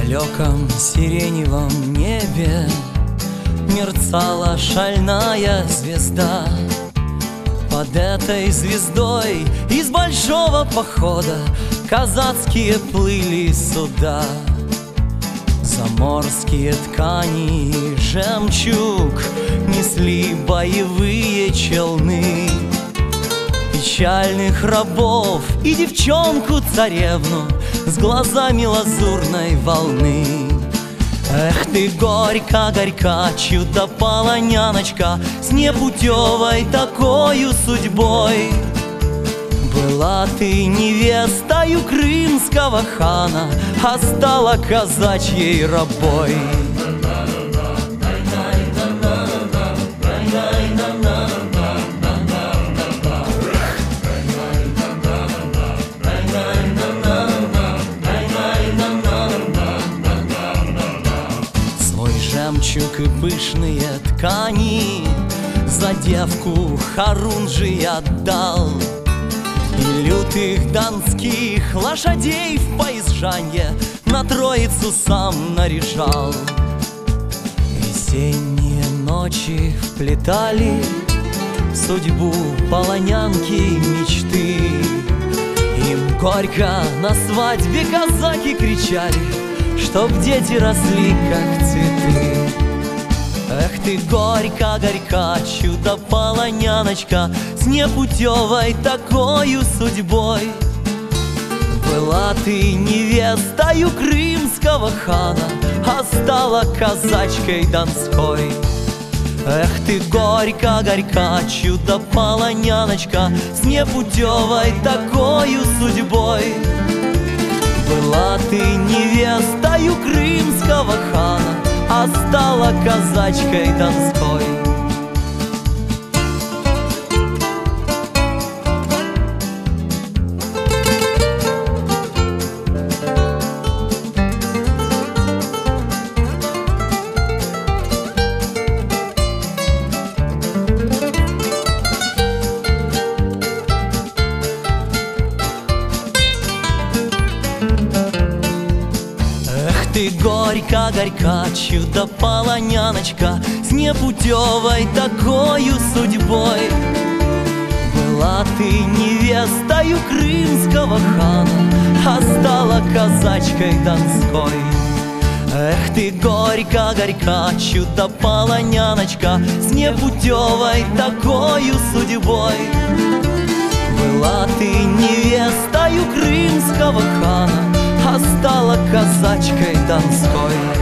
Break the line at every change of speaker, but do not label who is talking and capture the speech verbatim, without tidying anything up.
далеком сиреневом небе мерцала шальная звезда. Под этой звездой из большого похода казацкие плыли суда. Заморские ткани и жемчуг несли боевые челны. Печальных рабов и девчонку-царевну с глазами лазурной волны. Эх ты, горька-горька, чудо-полоняночка, с непутевой такою судьбой. Была ты невестою крымского хана, а стала казачьей рабой. Жемчуг и пышные ткани за девку Харунжий отдал, и лютых донских лошадей в поезжанье на Троицу сам наряжал. Весенние ночи вплетали в судьбу полонянки мечты. Им горько на свадьбе казаки кричали, чтоб дети росли, как цветы. Эх ты, горька-горька, чудо-полоняночка, с непутевой такою судьбой. Была ты невестою крымского хана, а стала казачкой донской. Эх ты, горька-горька, чудо-полоняночка, с непутевой такою судьбой. Была ты невестою крымского хана, а стала казачкой донской. Ты, горька-горька, чудо-полоняночка, с непутевой такою судьбой. Была ты невестою крымского хана, а стала казачкой донской. Эх ты, горька-горька, чудо-полоняночка, с непутевой такою судьбой. Была ты невестою крымского хана, а стала казачкой донской.